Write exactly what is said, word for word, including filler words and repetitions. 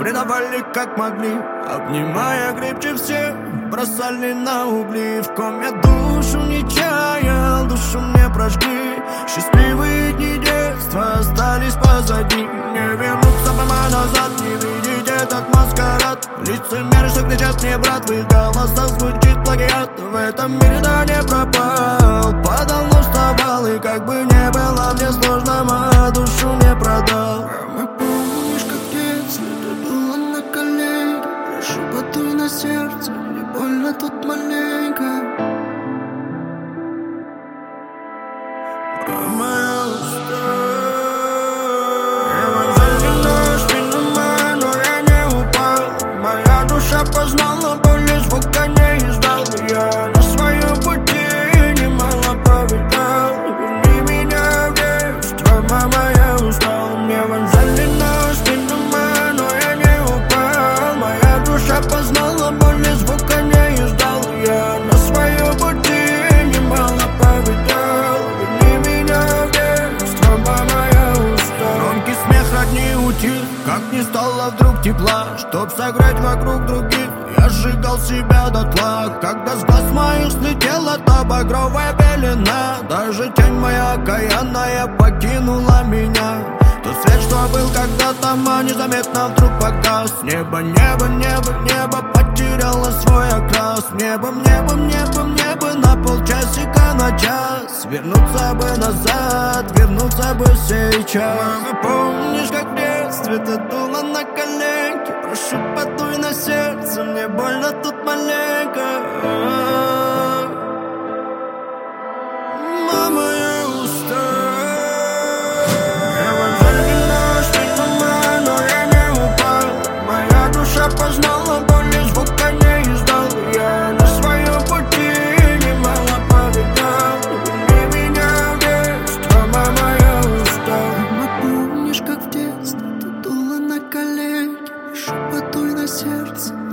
предавали как могли, обнимая крепче всех, бросали на угли. В ком я душу не чаял, душу мне прожгли. Счастливые дни детства остались позади. Не вернуться прямо назад, не видеть этот маскарад. Лицемеры, что кричат мне, брат, в их голосах звучит плагиат. В этом мире да не пропал, падал, но вставал. И как бы не было мне сложно, мою душу не продал. Мама, помнишь, как в детстве ты была на коленях? Прошу, подуй на сердце, мне больно тут маленько. Мама, я устал. Евангелина, спину мою, но я не упал. Моя душа познала боль, и звука не издал. Я на своем пути немало повидал. Верни меня в детство, мама, я устал. Евангелина, спину мою, но я не упал. Моя душа познала боль, и звука не издал. Я на своем пути немало повидал. Громкий смех родни утих, как не стало вдруг тепла. Чтоб согреть вокруг других, я сжигал себя дотла. Когда с глаз моих слетела та багровая пелена, даже тень моя окаянная покинула меня. Тот свет, что был когда-то, а незаметно вдруг погас. Небо, небо, небо, небо потеряло свой окрас. Небом, небом, небом, небо на полчасика на час. Вернуться бы назад, вернуться бы сейчас. Мама, помнишь, как в детстве ты дула на коленки? Прошу, подуй на сердце, мне больно тут маленько. Мама, я устал. Познала боль, и звука не издал. Я на своем пути немало повидал. Верни меня в детство, мама, я устал. Мама, помнишь, как в детстве ты дула на коленки? Прошу, подуй на сердце,